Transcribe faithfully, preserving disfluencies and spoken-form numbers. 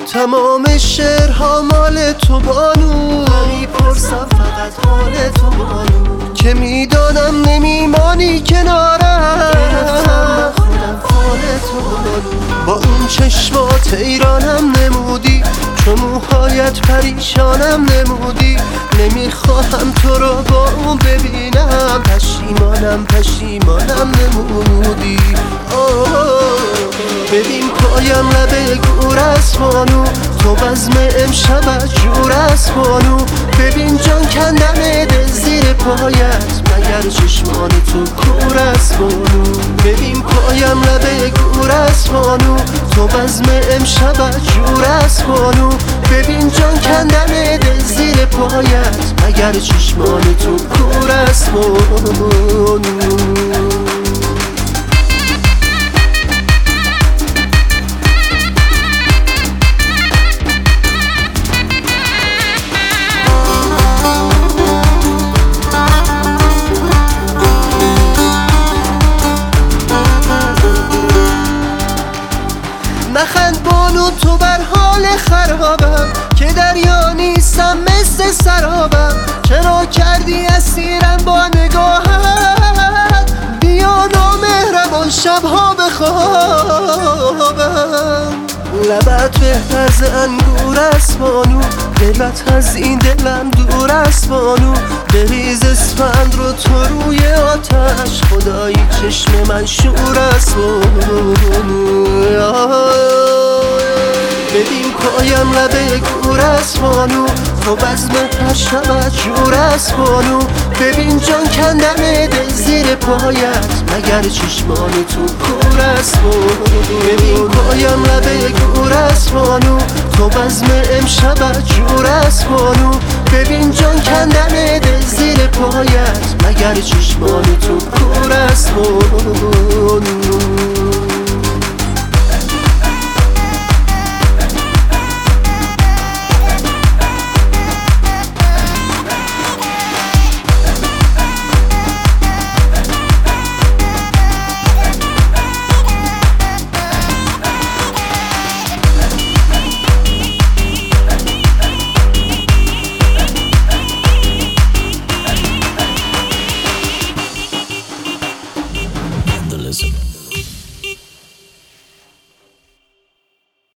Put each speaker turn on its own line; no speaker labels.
تمام شعرها مال تو بانو، میپرسم فقط حال تو بانو، که میدانم نمیمانی کنارم، گرفتم خودم فال تو بانو. با اون چشمات ایرانم نمودی، چون موهایت پریشانم نمودی، نمیخواهم تو رو با اون ببینم، پشیمانم پشیمانم نمودی. ببین پایم لبه گور است بانو، تو بزم امشبت جور است بانو، ببین جان کندن دل زیر پایت، مگر چشمان تو کور است بانو. ببین پایم لبه گور است بانو، تو بزم امشبت جور است بانو، ببین جان کندن دل زیر پایت، مگر چشمان تو کور است بانو. نخند بانو تو بر حال خرابم، که دریا نیستم مثل سرابم، چرا کردی اسیرم با نگاهت، بیا نامهربان شبها بخوابم. لبت بهتر ز انگور است بانو، دلت از این دلم دور است بانو، بریز اسفند رو تو روی آتش، خدایی چشم من شور است بانو. ببین پایم لبه گور است بانو، تو بزم پشمت جور است بانو، ببین جان کندن دل زیر پایت، مگر چشمان تو کور است بانو. ببین پایم لبه گور است بانو، تو بزم امشبت جور است بانو، ببین جان کندن دل زیر پایت، مگر چشمان تو کور است بانو.
Vandalism.